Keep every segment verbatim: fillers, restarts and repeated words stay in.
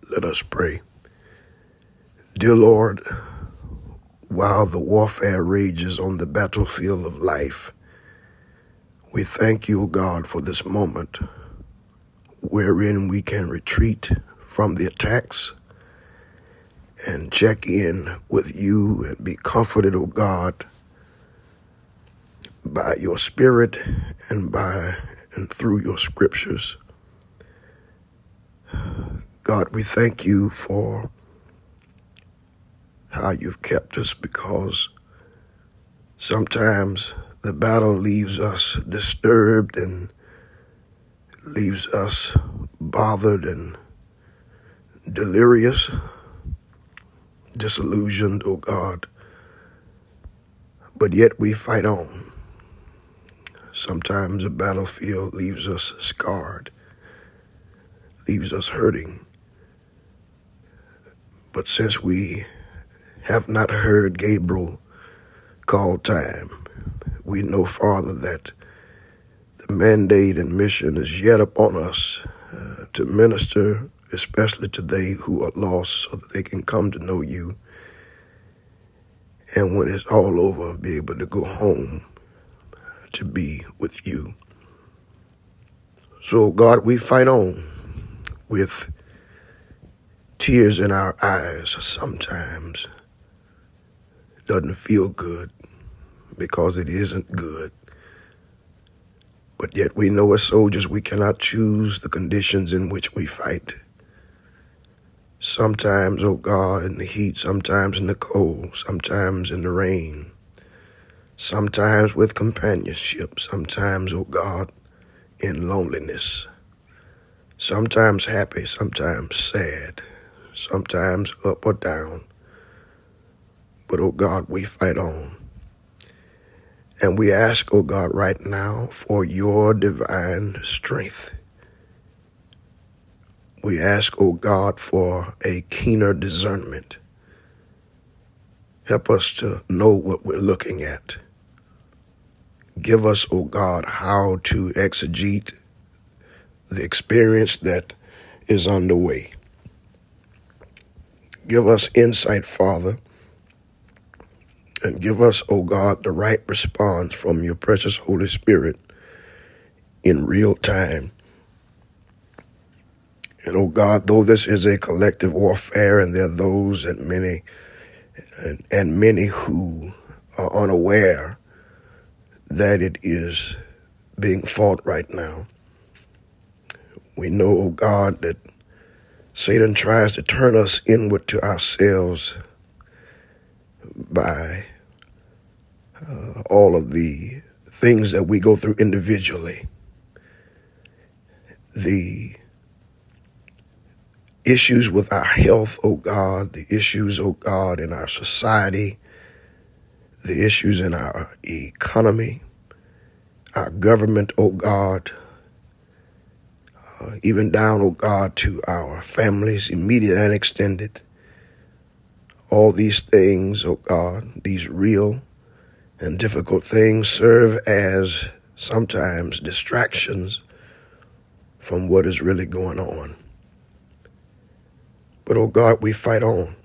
Let us pray. Dear Lord, while the warfare rages on the battlefield of life, we thank you, O God, for this moment wherein we can retreat from the attacks and check in with you and be comforted, O God, by your Spirit and by and through your scriptures. God, we thank you for how you've kept us, because sometimes the battle leaves us disturbed and leaves us bothered and delirious, disillusioned, oh God. But yet we fight on. Sometimes the battlefield leaves us scarred, leaves us hurting. But since we have not heard Gabriel call time, we know, Father, that the mandate and mission is yet upon us uh, to minister, especially to they who are lost, so that they can come to know you. And when it's all over, be able to go home to be with you. So, God, we fight on with tears in our eyes sometimes. It doesn't feel good because it isn't good. But yet we know as soldiers we cannot choose the conditions in which we fight. Sometimes, oh God, in the heat, sometimes in the cold, sometimes in the rain, sometimes with companionship, sometimes, oh God, in loneliness, sometimes happy, sometimes sad, sometimes up or down. But, oh God, we fight on. And we ask, oh God, right now for your divine strength. We ask, oh God, for a keener discernment. Help us to know what we're looking at. Give us, oh God, how to exegete the experience that is underway. Give us insight, Father, and give us, O God, the right response from your precious Holy Spirit in real time. And, O God, though this is a collective warfare, and there are those and many and, and many who are unaware that it is being fought right now, we know, O God, that Satan tries to turn us inward to ourselves by Uh, all of the things that we go through individually, the issues with our health, oh God, the issues, oh God, in our society, the issues in our economy, our government, oh God, uh, even down, oh God, to our families, immediate and extended. All these things, oh God, these real and difficult things serve as sometimes distractions from what is really going on. But, oh God, we fight on.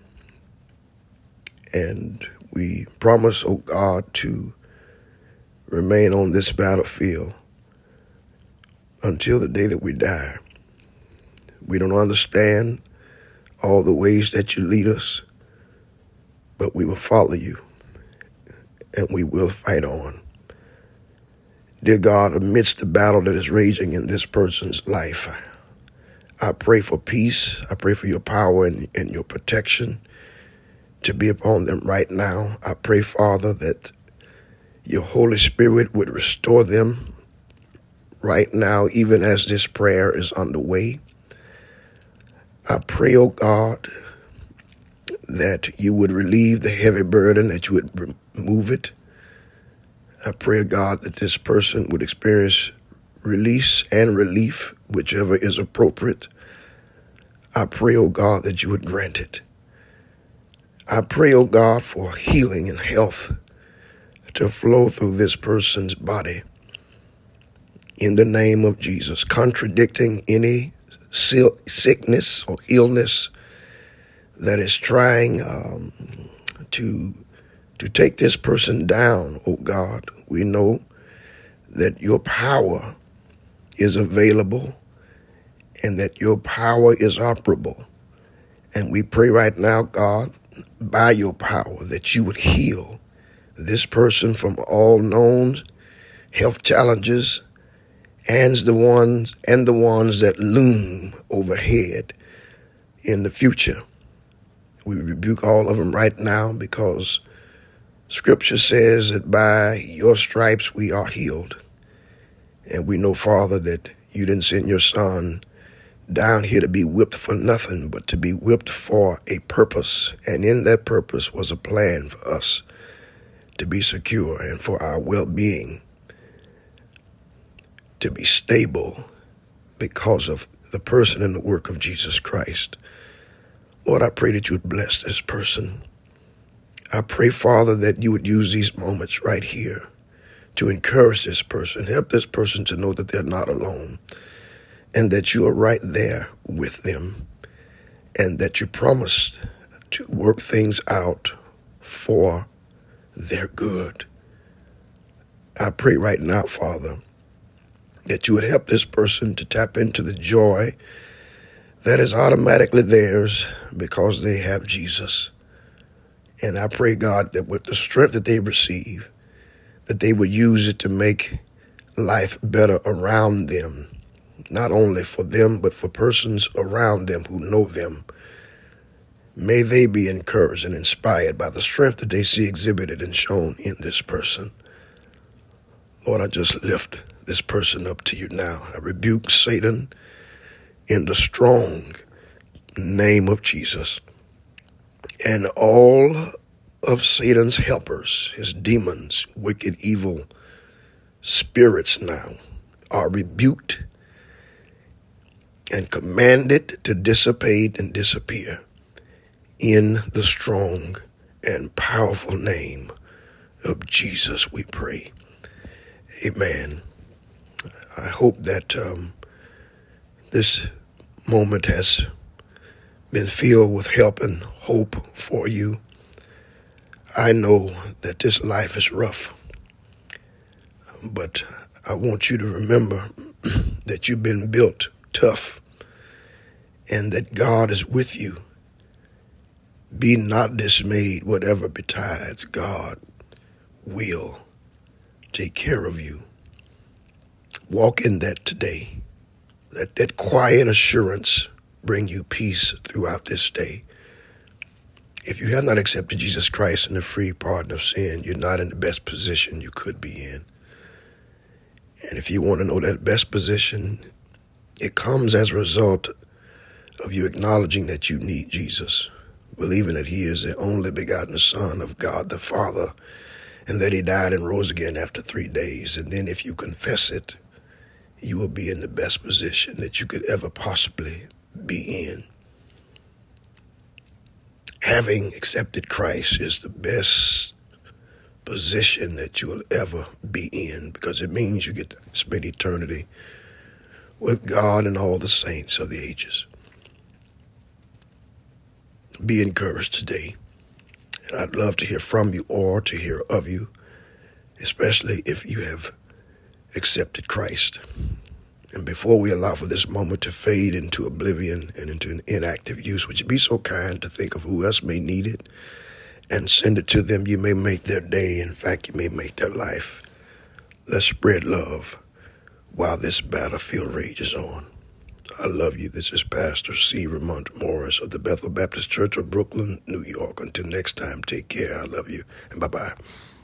And we promise, oh God, to remain on this battlefield until the day that we die. We don't understand all the ways that you lead us, but we will follow you. And we will fight on. Dear God, amidst the battle that is raging in this person's life, I pray for peace. I pray for your power and, and your protection to be upon them right now. I pray, Father, that your Holy Spirit would restore them right now, even as this prayer is underway. I pray, oh God, that you would relieve the heavy burden, that you would remove it. I pray, God, that this person would experience release and relief, whichever is appropriate. I pray, oh God, that you would grant it. I pray, oh God, for healing and health to flow through this person's body in the name of Jesus, contradicting any sickness or illness that is trying um, to to take this person down, oh God. We know that your power is available and that your power is operable. And we pray right now, God, by your power, that you would heal this person from all known health challenges and the ones and the ones that loom overhead in the future. We rebuke all of them right now because Scripture says that by your stripes we are healed. And we know, Father, that you didn't send your Son down here to be whipped for nothing, but to be whipped for a purpose. And in that purpose was a plan for us to be secure and for our well-being to be stable because of the person and the work of Jesus Christ. Lord, I pray that you would bless this person. I pray, Father, that you would use these moments right here to encourage this person, help this person to know that they're not alone, and that you are right there with them, and that you promised to work things out for their good. I pray right now, Father, that you would help this person to tap into the joy that is automatically theirs because they have Jesus. And I pray, God, that with the strength that they receive, that they would use it to make life better around them, not only for them, but for persons around them who know them. May they be encouraged and inspired by the strength that they see exhibited and shown in this person. Lord, I just lift this person up to you now. I rebuke Satan in the strong name of Jesus. And all of Satan's helpers, his demons, wicked, evil spirits now are rebuked and commanded to dissipate and disappear in the strong and powerful name of Jesus, we pray. Amen. I hope that um, this moment has been filled with help and hope for you. I know that this life is rough, but I want you to remember that you've been built tough and that God is with you. Be not dismayed, whatever betides, God will take care of you. Walk in that today. Let that quiet assurance bring you peace throughout this day. If you have not accepted Jesus Christ and the free pardon of sin, you're not in the best position you could be in. And if you want to know that best position, it comes as a result of you acknowledging that you need Jesus, believing that he is the only begotten Son of God the Father, and that he died and rose again after three days. And then if you confess it, you will be in the best position that you could ever possibly be in. Having accepted Christ is the best position that you will ever be in, because it means you get to spend eternity with God and all the saints of the ages. Be encouraged today. And I'd love to hear from you or to hear of you, especially if you have accepted Christ. And before we allow for this moment to fade into oblivion and into an inactive use, would you be so kind to think of who else may need it and send it to them? You may make their day. In fact, you may make their life. Let's spread love while this battlefield rages on. I love you. This is Pastor C. Ramont Morris of the Bethel Baptist Church of Brooklyn, New York. Until next time, take care. I love you, and bye-bye.